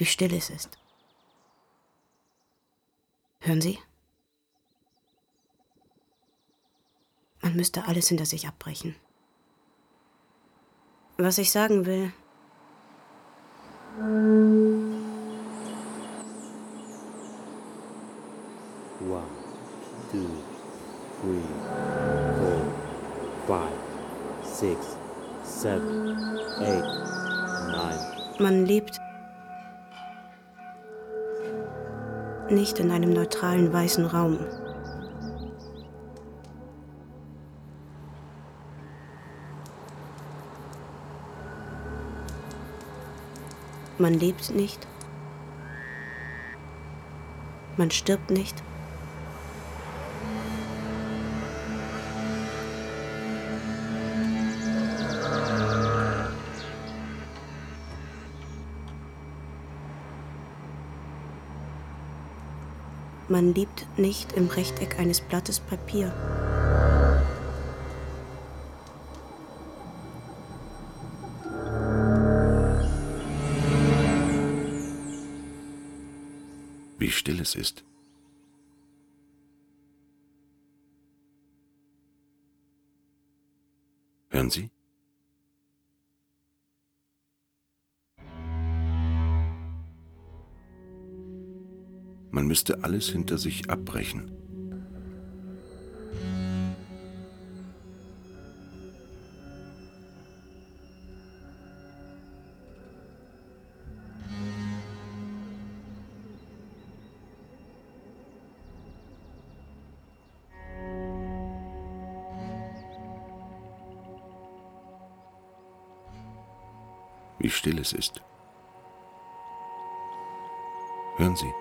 wie still es ist. Hören Sie? Man müsste alles hinter sich abbrechen. Was ich sagen will... One, two, three, four, five, six, seven, eight, nine. Man lebt nicht in einem neutralen weißen Raum. Man lebt nicht. Man stirbt nicht. Man lebt nicht im Rechteck eines Blattes Papier. Wie still es ist. Hören Sie? Man müsste alles hinter sich abbrechen. Wie still es ist. Hören Sie?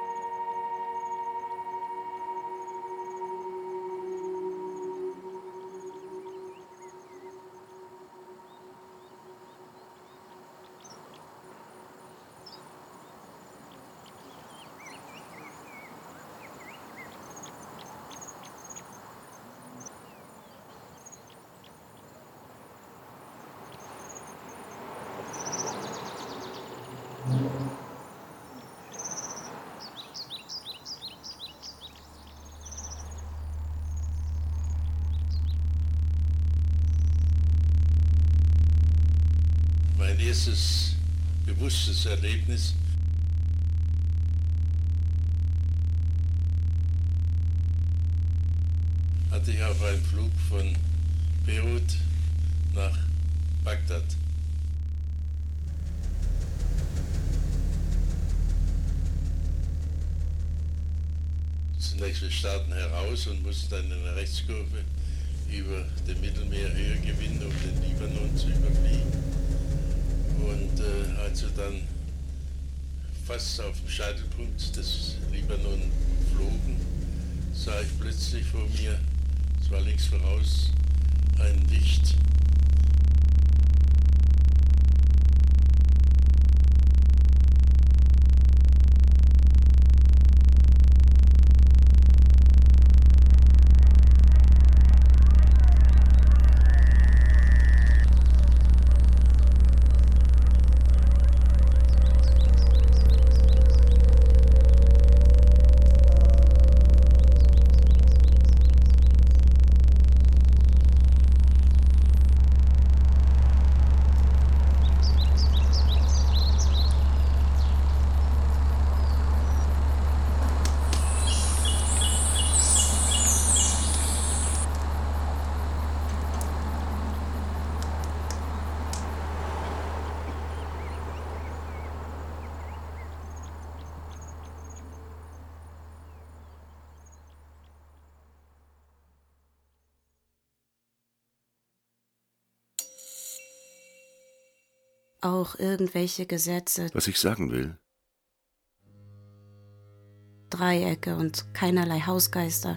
Mein erstes bewusstes Erlebnis hatte ich auf einem Flug von Beirut nach Bagdad. Zunächst wir starten heraus und mussten dann in einer Rechtskurve über dem Mittelmeer Höhe gewinnen, um den Libanon zu überfliegen. Und als wir dann fast auf dem Scheitelpunkt des Libanon flogen, sah ich plötzlich vor mir, es war links voraus, ein Licht. Auch irgendwelche Gesetze, Was ich sagen will, Dreiecke und keinerlei Hausgeister.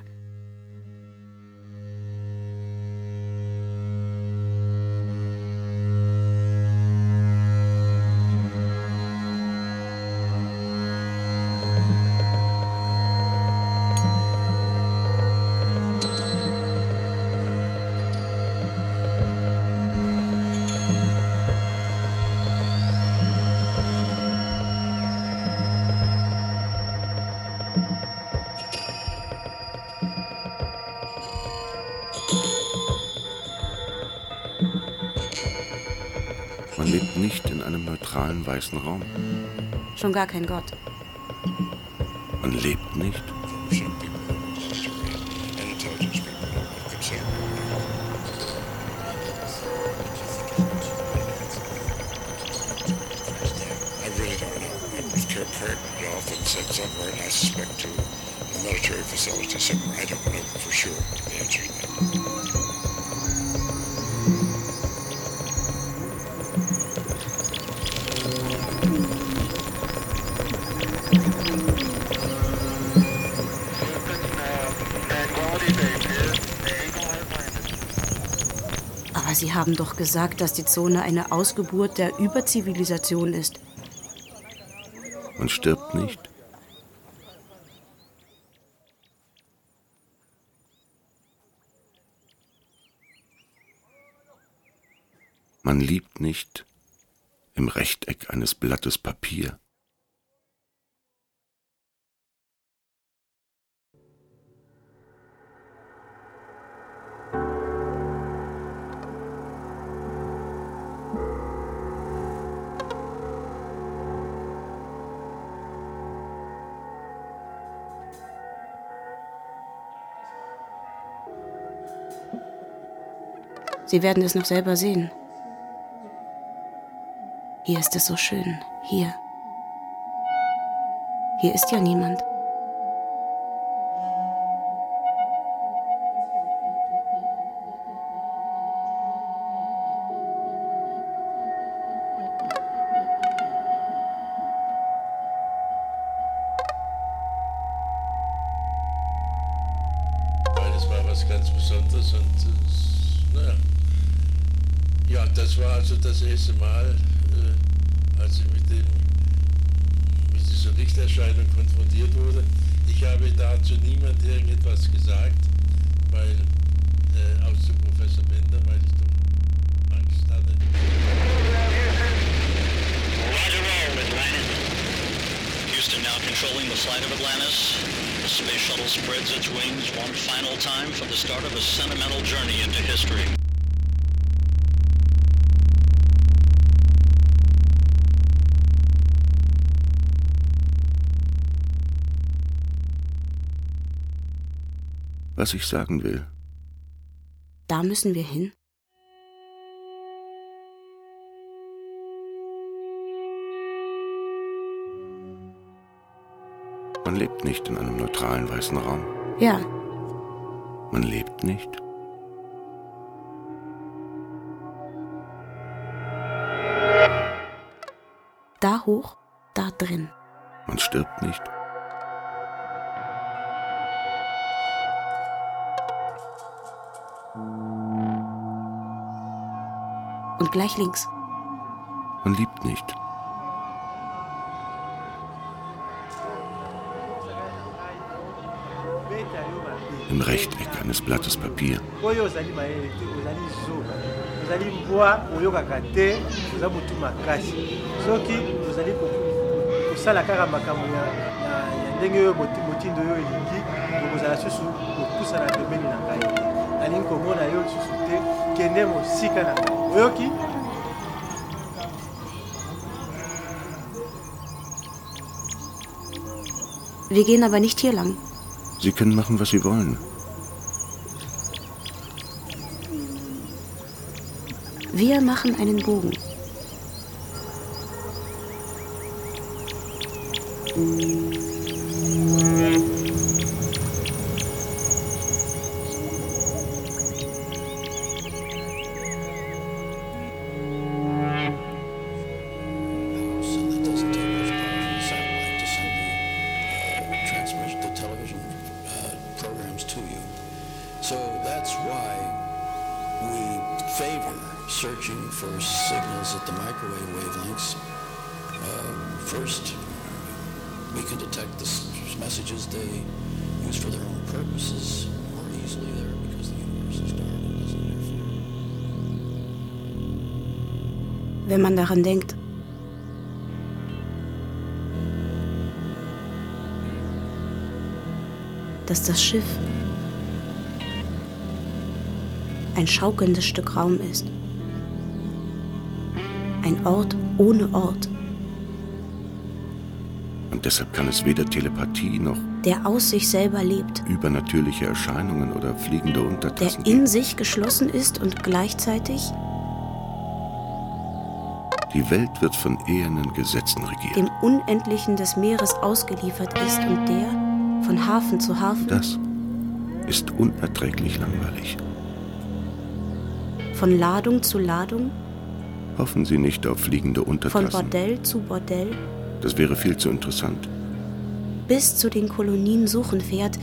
Man lebt nicht in einem neutralen weißen Raum. Schon gar kein Gott. Man lebt nicht. Said somewhere, and I suspect to a military facility somewhere. I don't know for sure the answer to that. Aber Sie haben doch gesagt, dass die Zone eine Ausgeburt der Überzivilisation ist. Man stirbt nicht. Man liebt nicht im Rechteck eines Blattes Papier. Sie werden es noch selber sehen. Hier ist es so schön. Hier. Hier ist ja niemand. Das war was ganz Besonderes und naja. Ja, das war also das erste Mal, als ich mit dieser Lichterscheinung konfrontiert wurde. Ich habe dazu niemand irgendetwas gesagt, weil aus dem Professor Bender, weil ich doch Angst hatte. Houston now controlling the flight of Atlantis. The space shuttle spreads its wings one final time for the start of a sentimental journey into history. Was ich sagen will. Da müssen wir hin. Man lebt nicht in einem neutralen weißen Raum. Ja, Man lebt nicht. da hoch, da drin. Man stirbt nicht. Und gleich links. Man liebt nicht. Im Rechteck eines Blattes Papier. Wir gehen aber nicht hier lang. Sie können machen, was Sie wollen. Wir machen einen Bogen. Wenn man daran denkt, dass das Schiff ein schaukelndes Stück Raum ist, Ein Ort ohne Ort. Und deshalb kann es weder Telepathie noch Der aus sich selber lebt. übernatürliche Erscheinungen oder fliegende Der Untertassen in geben. sich geschlossen ist und gleichzeitig Die Welt wird von ehernen Gesetzen regiert. dem Unendlichen des Meeres ausgeliefert ist und der von Hafen zu Hafen, Das ist unerträglich langweilig. von Ladung zu Ladung, Hoffen Sie nicht auf fliegende von Untertassen. Bordell zu Bordell, Das wäre viel zu interessant. bis zu den Kolonien suchen fährt,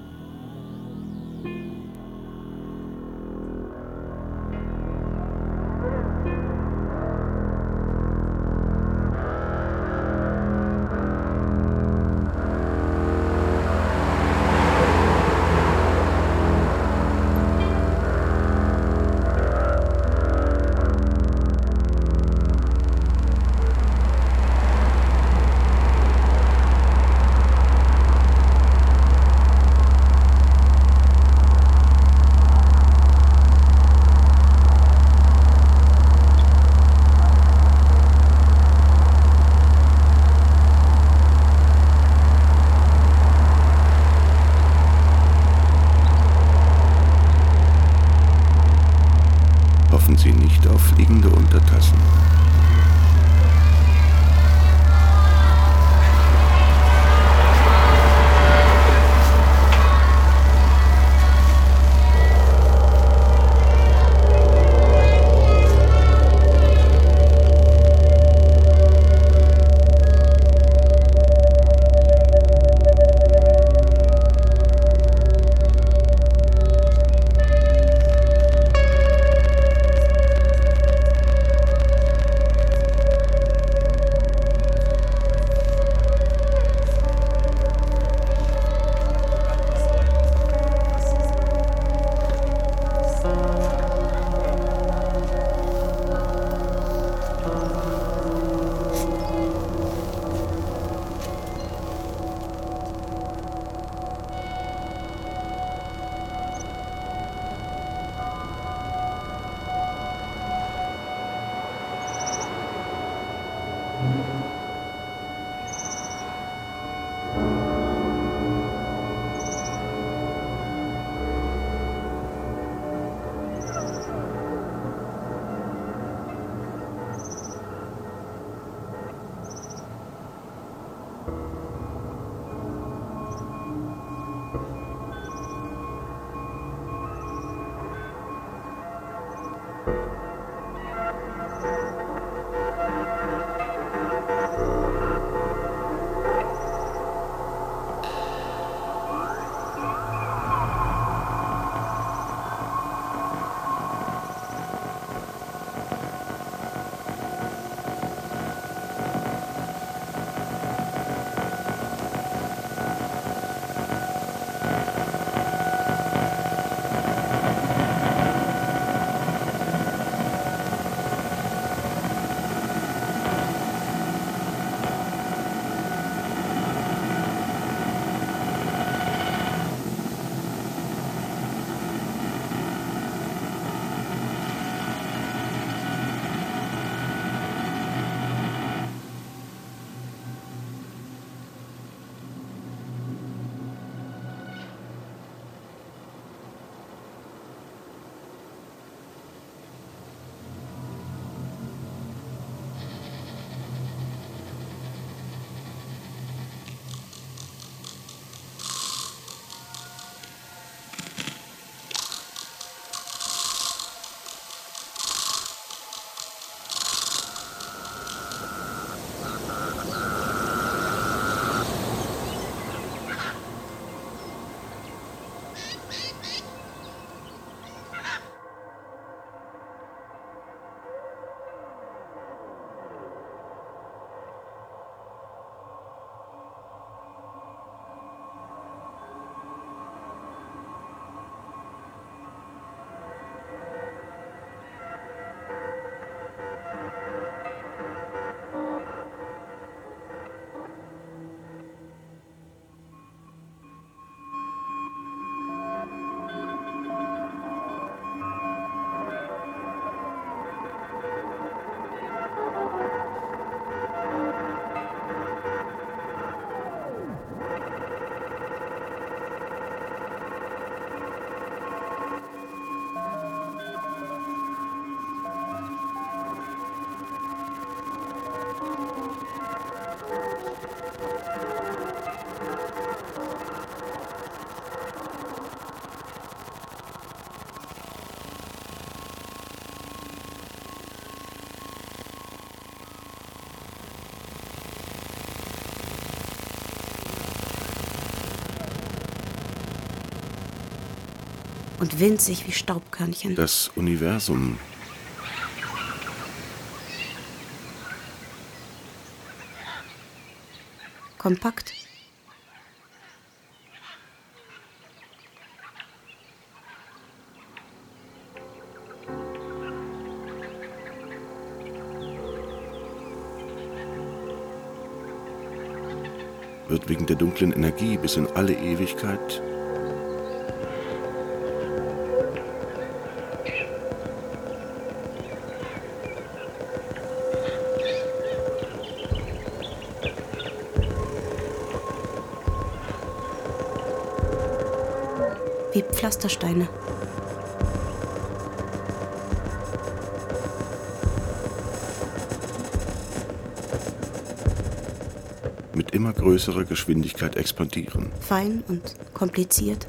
Hoffen Sie nicht auf fliegende Untertassen. und winzig wie Staubkörnchen. Das Universum. Kompakt. Wird wegen der dunklen Energie bis in alle Ewigkeit wie Pflastersteine. mit immer größerer Geschwindigkeit expandieren. Fein und kompliziert.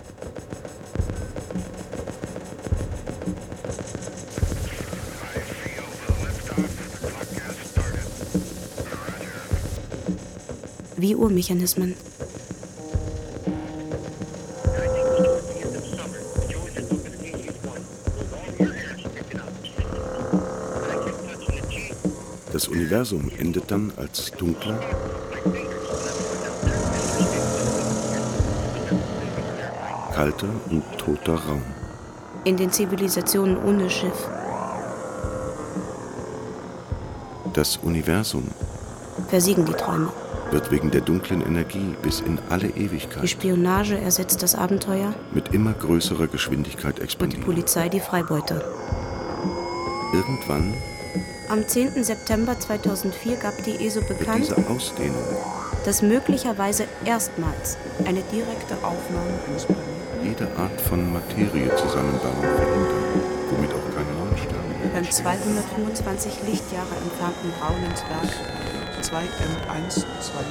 Wie Urmechanismen. Das Universum endet dann als dunkler, kalter und toter Raum. In den Zivilisationen ohne Schiff. Das Universum Versiegen die Träume. wird wegen der dunklen Energie bis in alle Die Ewigkeit Spionage ersetzt das Abenteuer mit immer größerer Geschwindigkeit und die expandieren. Polizei die Freibeute. Irgendwann Am 10. September 2004 gab die ESO wird bekannt, diese Ausdehnung dass möglicherweise erstmals eine direkte Aufnahme eines Planeten jede Art von Materiezusammenbau verhindern, womit auch keine neuen Sterne. beim 225 Lichtjahre entfernten Braunensberg 2M129.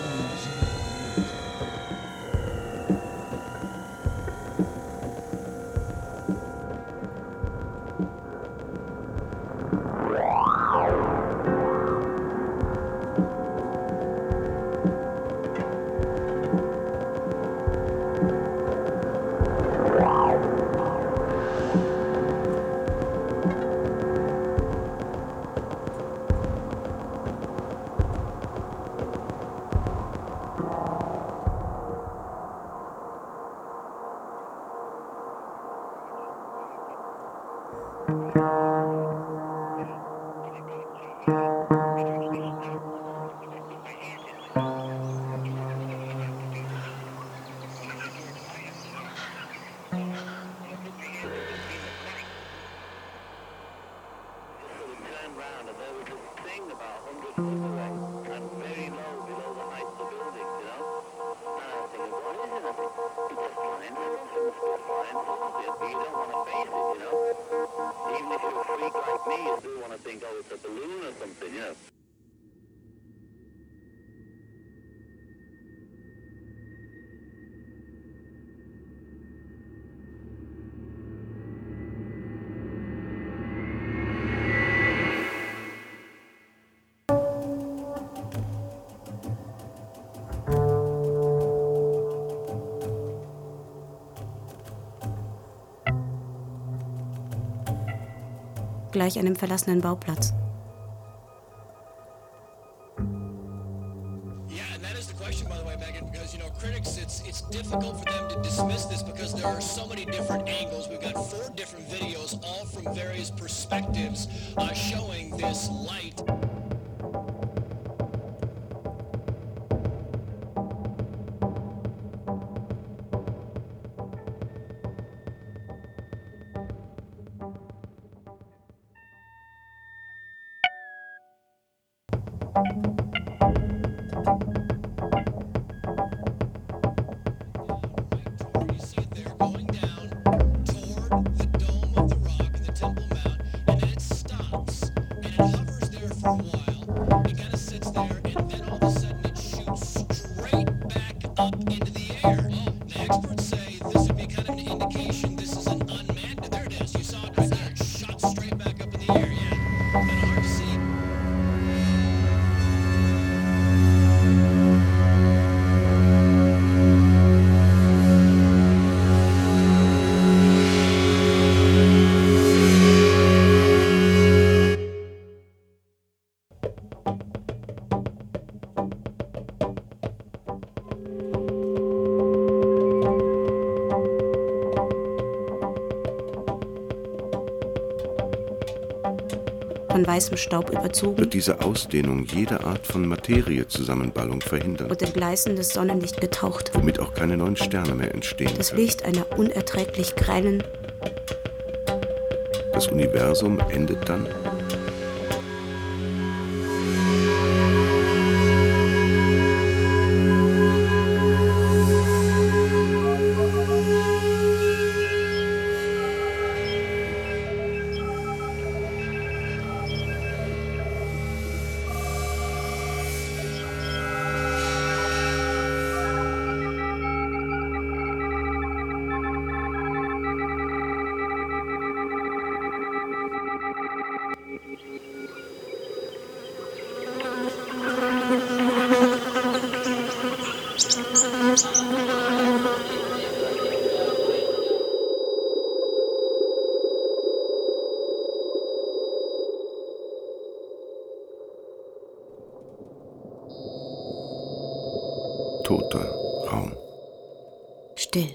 gleich einem verlassenen Bauplatz. Yeah, and that is the question, by the way, Megan, because, critics, it's difficult for them to dismiss this because there are so many different angles. We've got 4 different videos, all from various perspectives, showing this light. von weißem Staub überzogen, wird diese Ausdehnung jede Art von Materiezusammenballung verhindern und in gleißendes Sonnenlicht getaucht, womit auch keine neuen Sterne mehr entstehen das können. Licht einer unerträglich grellen, Das Universum endet dann toter Raum. still.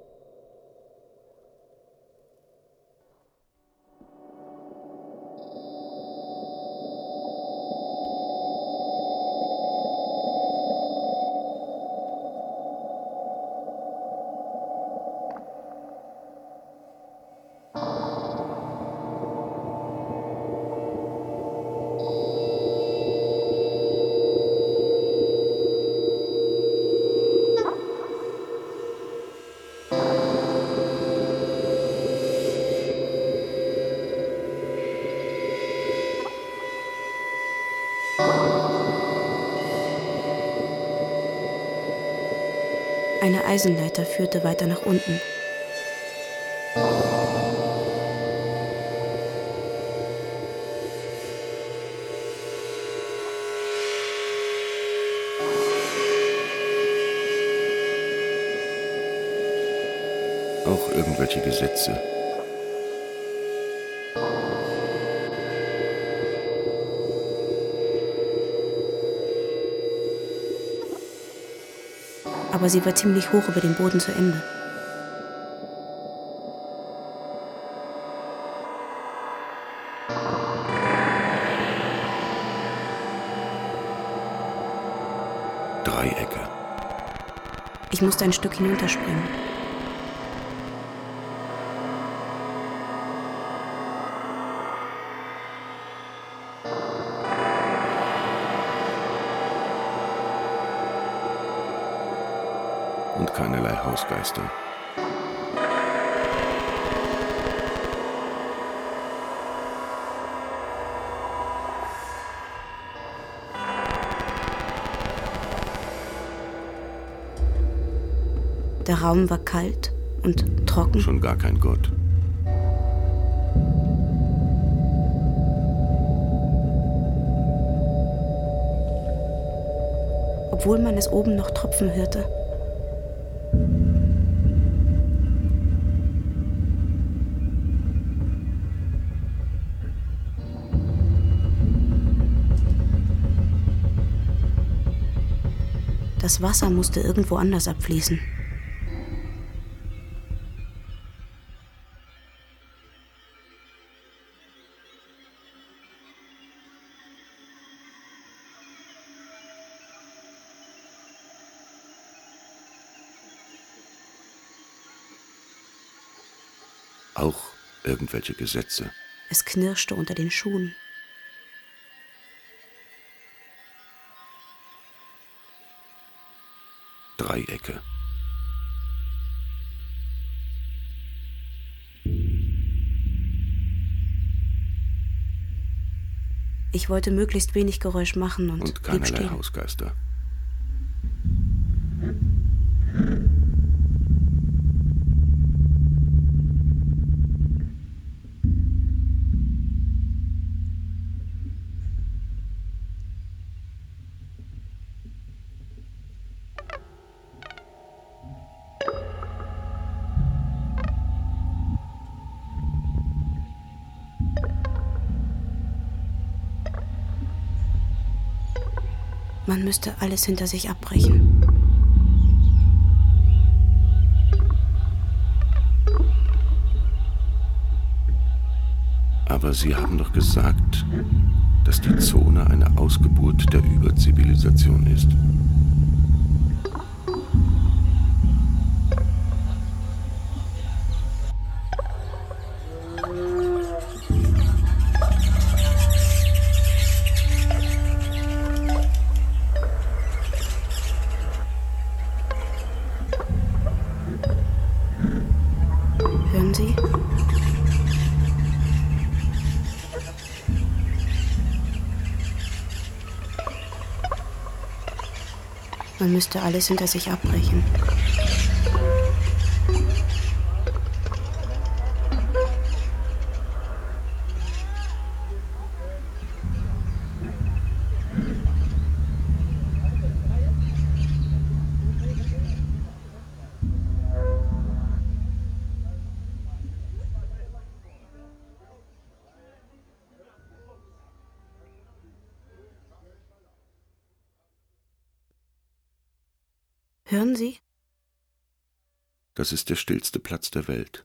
Eine Eisenleiter führte weiter nach unten. Auch irgendwelche Gesetze. Aber sie war ziemlich hoch über dem Boden zu Ende. Dreiecke. Ich musste ein Stück hinunterspringen. Und keinerlei Hausgeister. Der Raum war kalt und trocken. Schon gar kein Gott. Obwohl man es oben noch tropfen hörte. Das Wasser musste irgendwo anders abfließen. Auch irgendwelche Gesetze. Es knirschte unter den Schuhen. Dreiecke. Ich wollte möglichst wenig Geräusch machen und blieb keinerlei stehen. Hausgeister. Man müsste alles hinter sich abbrechen. Aber Aber Sie haben doch gesagt, dass die Zone eine Ausgeburt der Überzivilisation ist. Hören Sie? Man müsste alles hinter sich abbrechen. Hören Sie? Das ist der stillste Platz der Welt.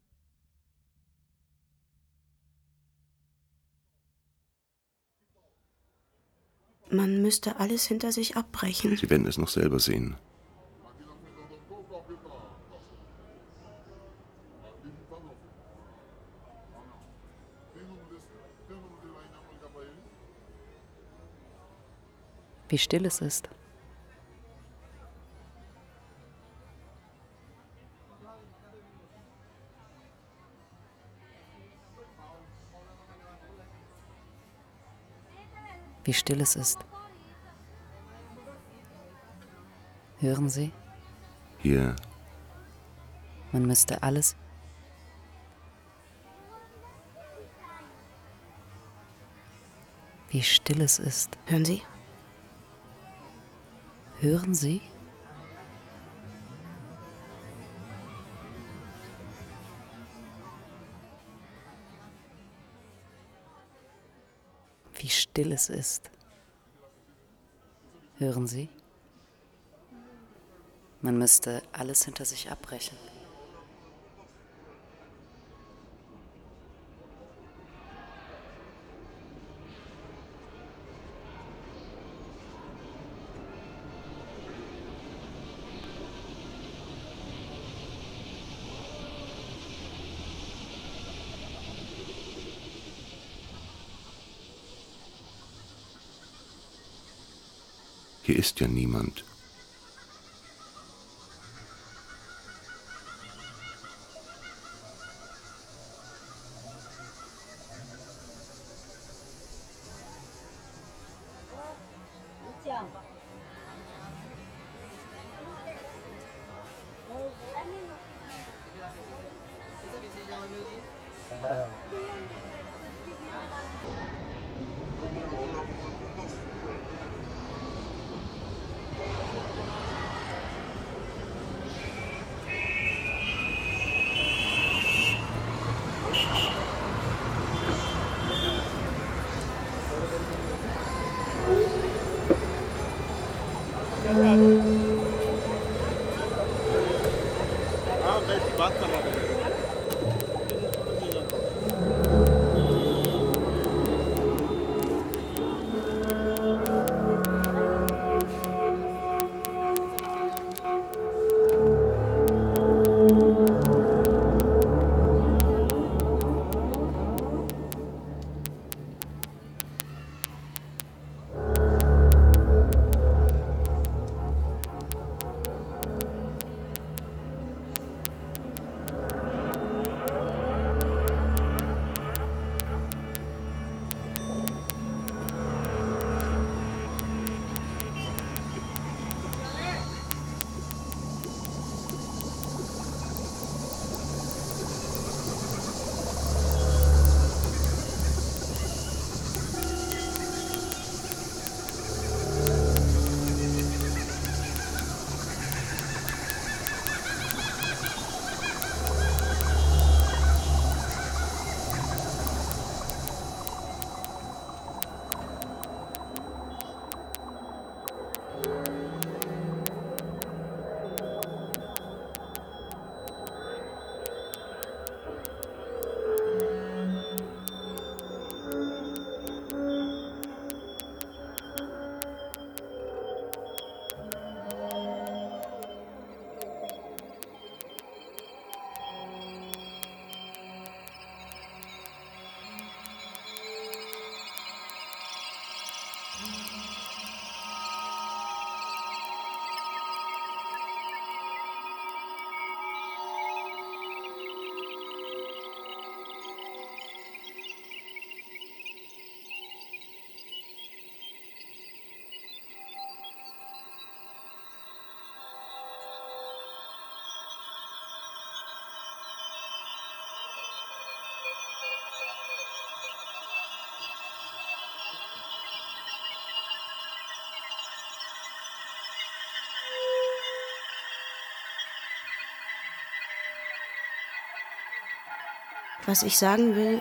Man müsste alles hinter sich abbrechen. Sie werden es noch selber sehen. Wie still es ist. Wie still es ist. Hören Sie? Hier. Man müsste alles. Wie still es ist. Hören Sie? Hören Sie? Wie still es ist. Hören Sie? Man müsste alles hinter sich abbrechen. Hier ist ja niemand. Was ich sagen will,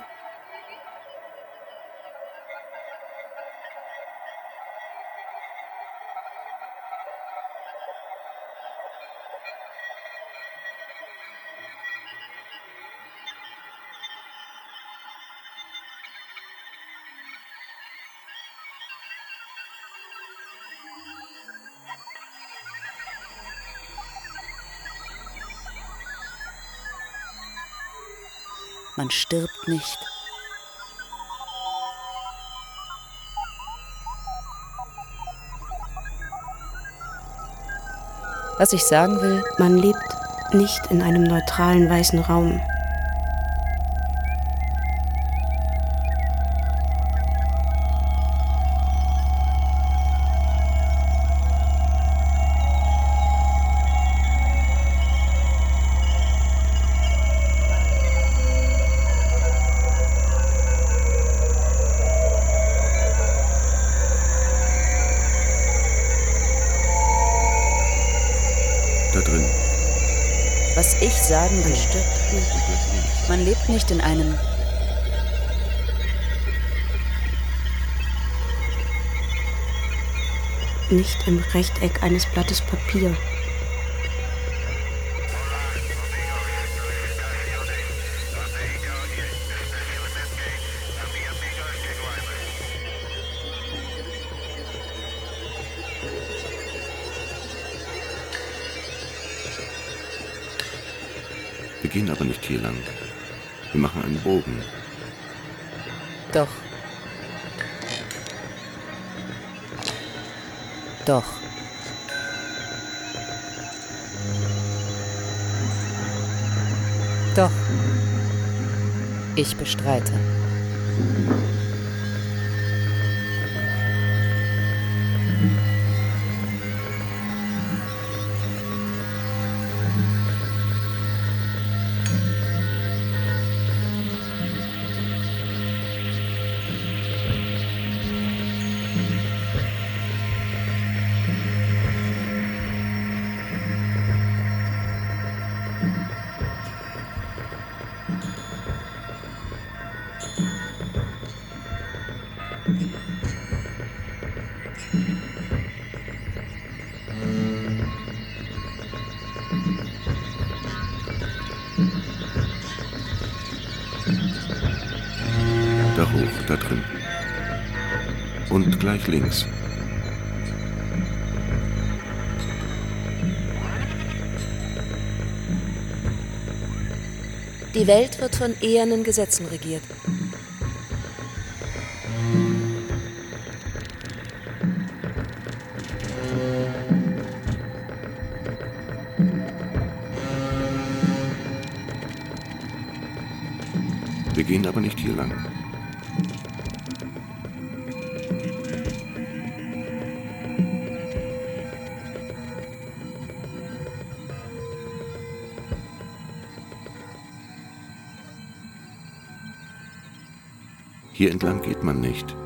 man stirbt nicht. Was ich sagen will, man lebt nicht in einem neutralen weißen Raum. was ich sagen will. Man lebt nicht in einem nicht im Rechteck eines Blattes Papier. Wir gehen aber nicht hier lang. Wir machen einen Bogen. Doch. Doch. Doch. Ich bestreite. Da hoch, da drin. Und gleich links. Die Welt wird von ehernen Gesetzen regiert. Wir gehen aber nicht hier lang. Hier entlang geht man nicht.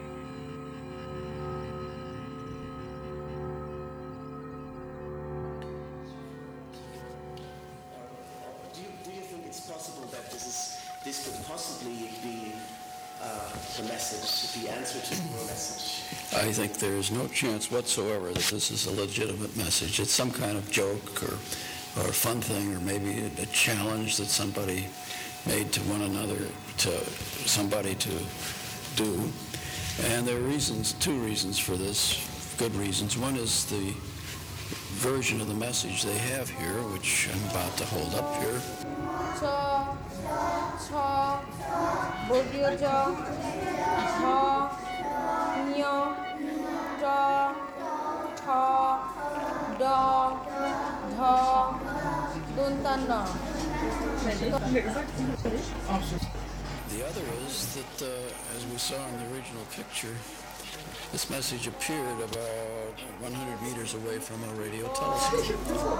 I think there is no chance whatsoever that this is a legitimate message. It's some kind of joke or a fun thing, or maybe a challenge that somebody made to one another, to somebody to do. And there are reasons, two reasons for this, good reasons. One is the version of the message they have here, which I'm about to hold up here. The other is that, as we saw in the original picture, this message appeared about 100 meters away from a radio telescope.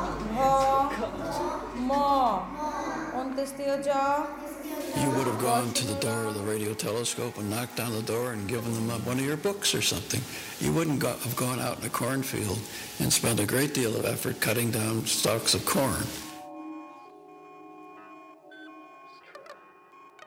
You would have gone to the door of the radio telescope and knocked on the door and given them one of your books or something. You wouldn't have gone out in a cornfield and spent a great deal of effort cutting down stalks of corn.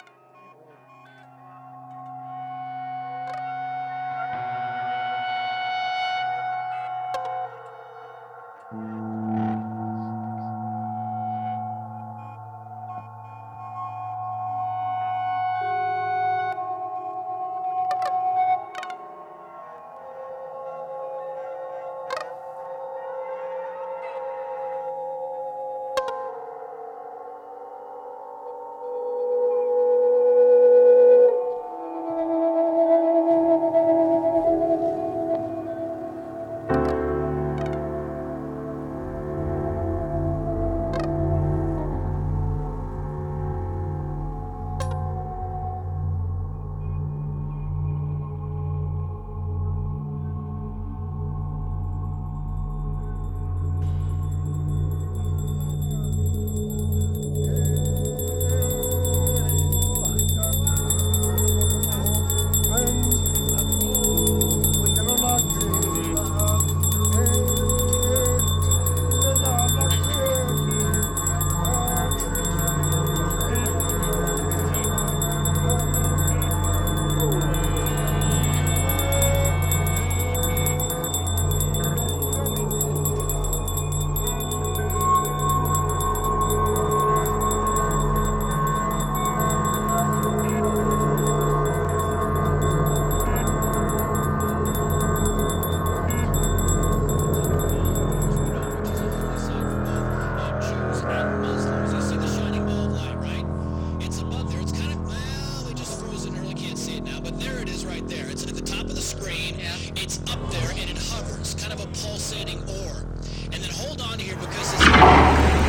there. It's at the top of the screen. Yeah. It's up there and it hovers, kind of a pulsating orb. And then hold on here because it's...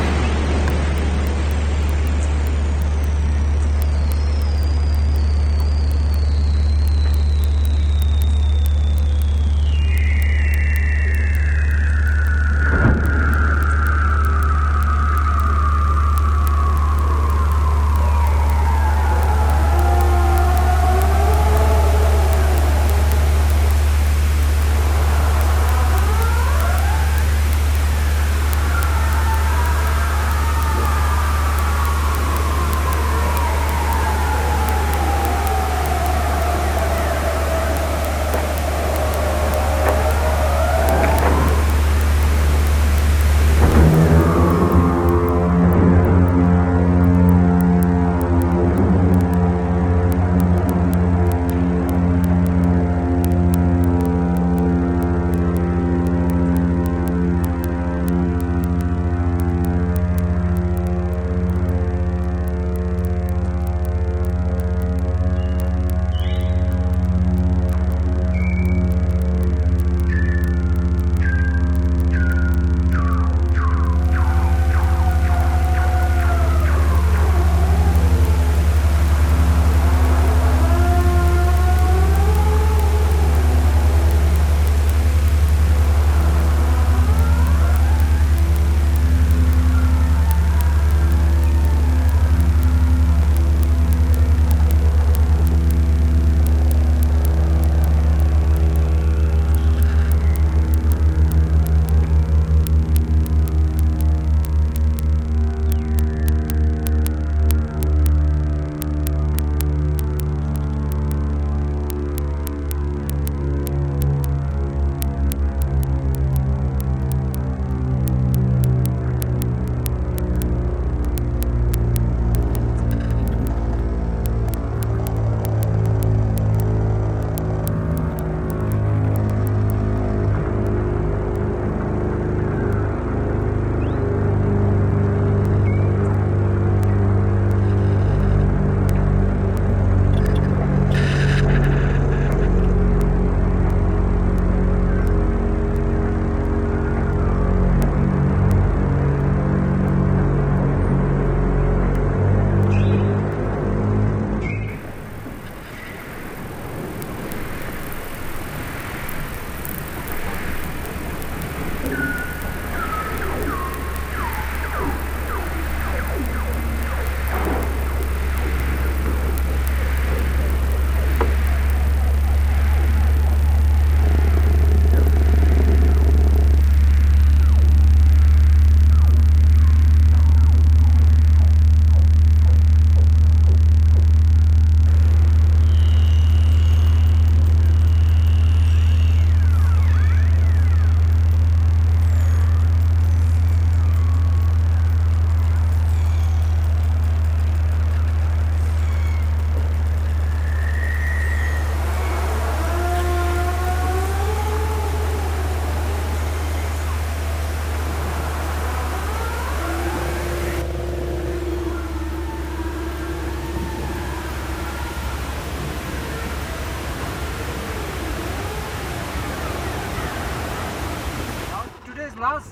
Last,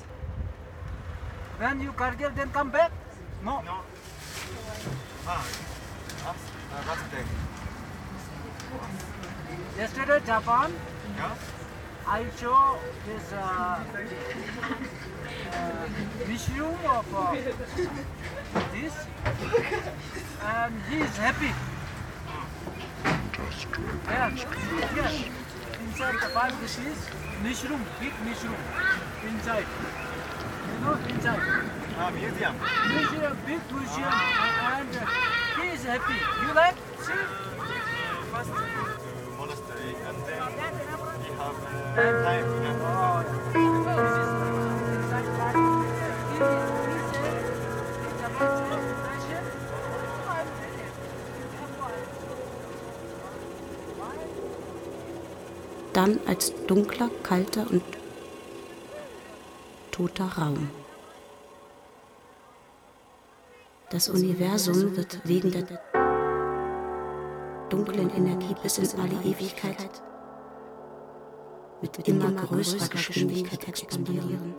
when you Kargil, then come back? No. No. Last day. Yesterday, Japan. Yeah. I show this museum of this, and he is happy. Yes. Inside the park, this is mushroom, big mushroom. Inside. You know, inside. Museum. Museum, big museum. And he is happy. You like? See? First to monastery and then we have time. This is inside park. Dann als dunkler, kalter und toter Raum. Das Universum wird wegen der dunklen Energie bis in alle Ewigkeit mit immer größerer Geschwindigkeit expandieren.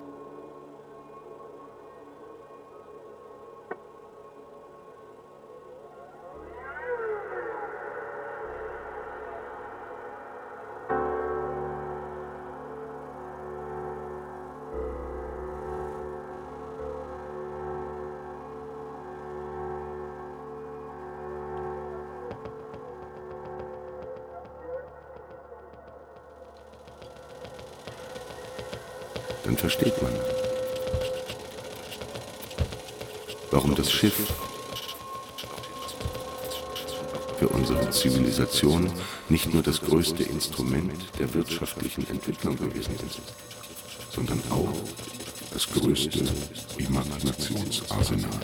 Dann versteht man, warum das Schiff für unsere Zivilisation nicht nur das größte Instrument der wirtschaftlichen Entwicklung gewesen ist, sondern auch das größte Imaginationsarsenal.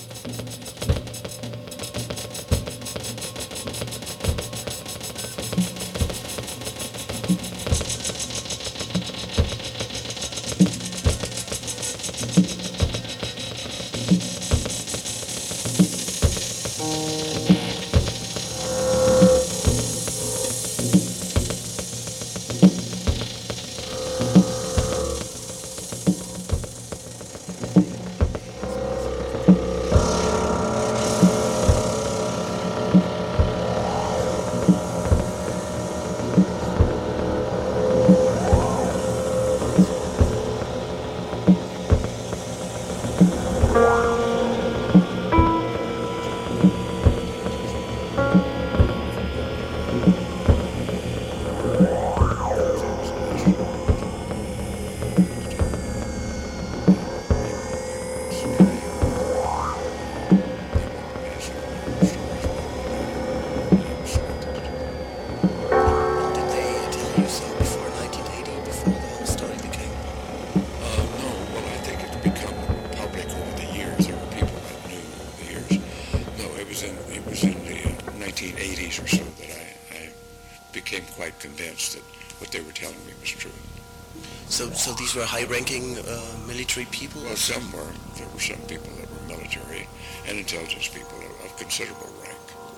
So these were high-ranking military people? Well, some were. There were some people that were military and intelligence people of considerable rank.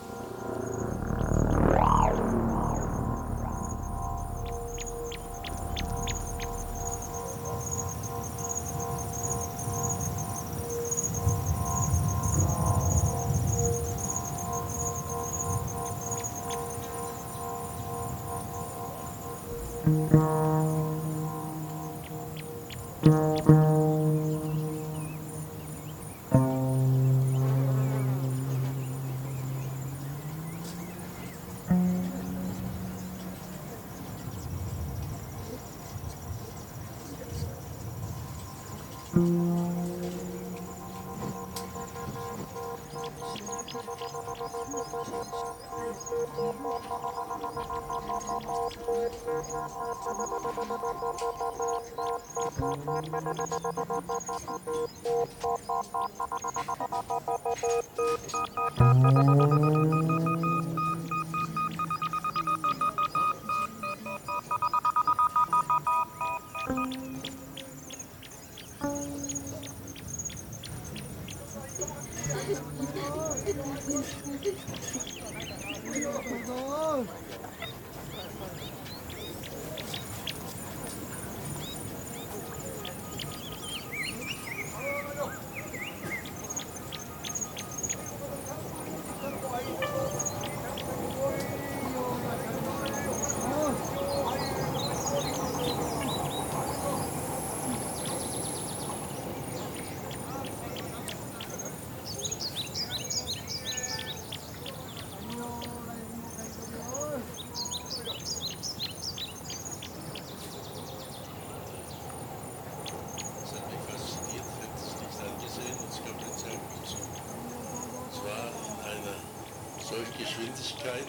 Geschwindigkeit,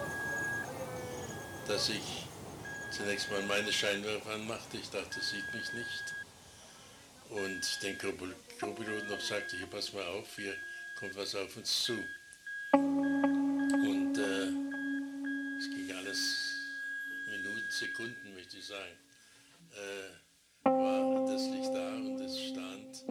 dass ich zunächst mal meine Scheinwerfer anmachte. Ich dachte, das sieht mich nicht. Und den Co-Piloten noch sagte, hier pass mal auf, hier kommt was auf uns zu. Und es ging alles Minuten, Sekunden, möchte ich sagen. War das Licht da und es stand.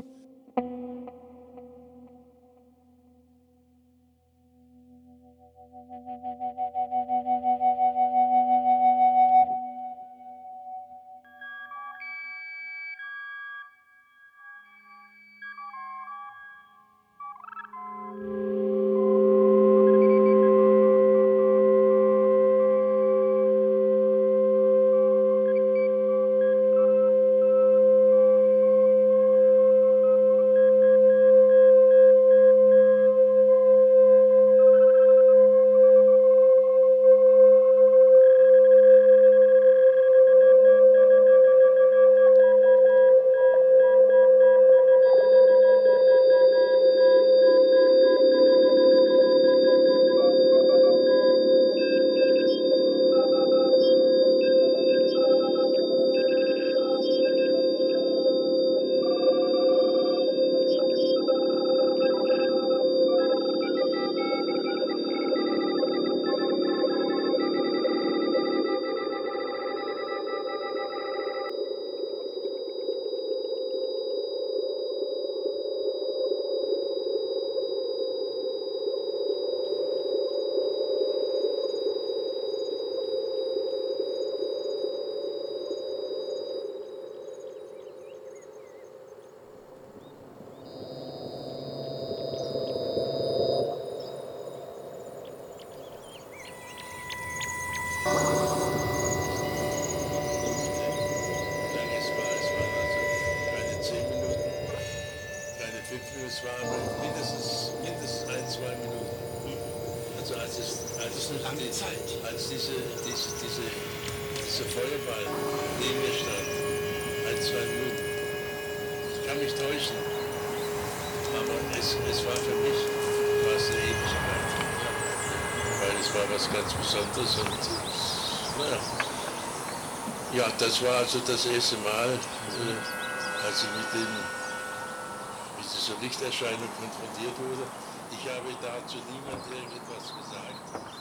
weiß noch, lange Zeit. Als dieser Feuerball neben mir stand, 1, 2 Minuten. Ich kann mich täuschen, aber es war für mich fast eine Ewigkeit. Weil es war was ganz Besonderes und naja. Ja, das war also das erste Mal, als ich mit dieser Lichterscheinung konfrontiert wurde. Ich habe dazu niemand irgendetwas gesagt.